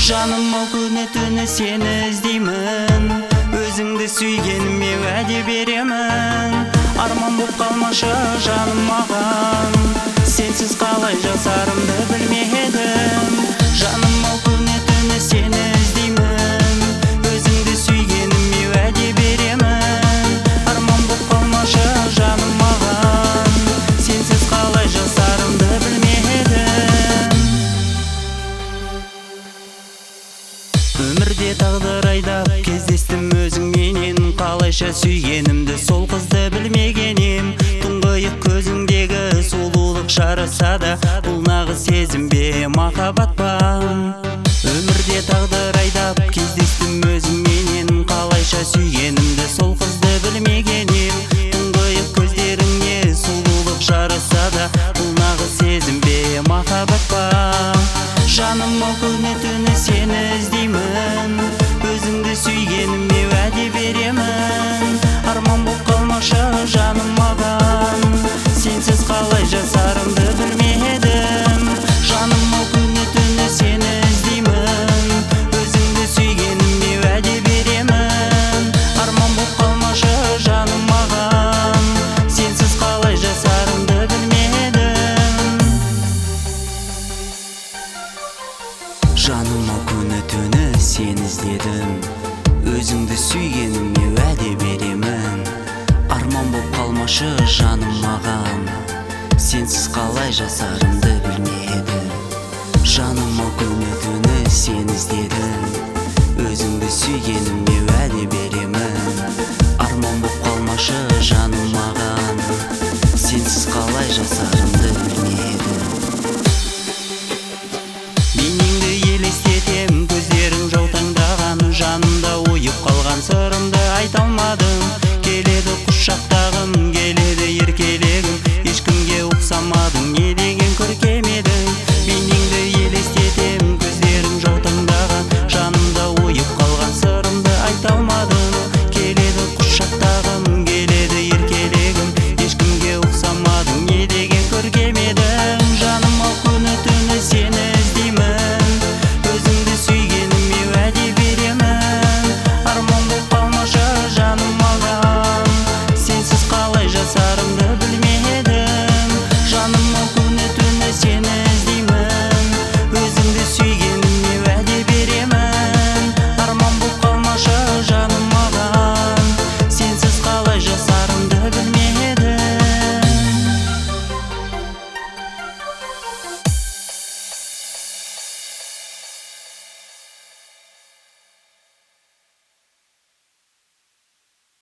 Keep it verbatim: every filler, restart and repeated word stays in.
Жаным ау күні түні сені іздеймін, өзіңді сүйгеніме уәде беремін. Арман боп қалмашы жаным маған, сенсіз қалай жасарымды білмедім. Жаным ау күні түні сені іздеймін, өзіңді сүйгеніме уәде беремін. Арман боп қалмашы жаным маған, сенсіз қалай жасарымды білмедім. Өмірде тағдыр айдап кездестім өзіңменен, қалайша сүйгенімді сол қызды білмеген ем. Тұңғиық көзіңдегі сұлулық жараса да, бұл нағыз сезім бе, махаббат па? Өмірде тағдыр айдап кездестім өзіңменен, қалайша сүйгенімді сол қызды білмеген ем. Тұңғиық көздеріңе сұлулық жараса да, бұл нағыз сезім бе, махаббат па? Жаным ау күні түні сені іздеймін, өзіңді сүйгеніме уәде беремін. Арман боп қалмашы жаным маған, сенсіз қалай жасарымды білмедім. Жаным ау күні түні сені іздеймін, өзіңді сүйгеніме уәде беремін. Арман боп қалмашы жаным маған, сенсіз қалай жасарымды білмедім. Жаным ау күні түні сені іздедім, өзіңді сүйгеніме уәде беремін. Арман боп қалмашы жаным маған, сенсіз қалай жасарымды білмедім. Жаным ау күні түні сені іздедім, өзіңді сүйгеніме уәде беремін. Арман боп қалмашы жаным маған, сенсіз қалай жасарымды білмедім. Бейнеңді елестетем, көздерің жаутаңдаған, жанымда ойып қалған сырымды айта алмадым.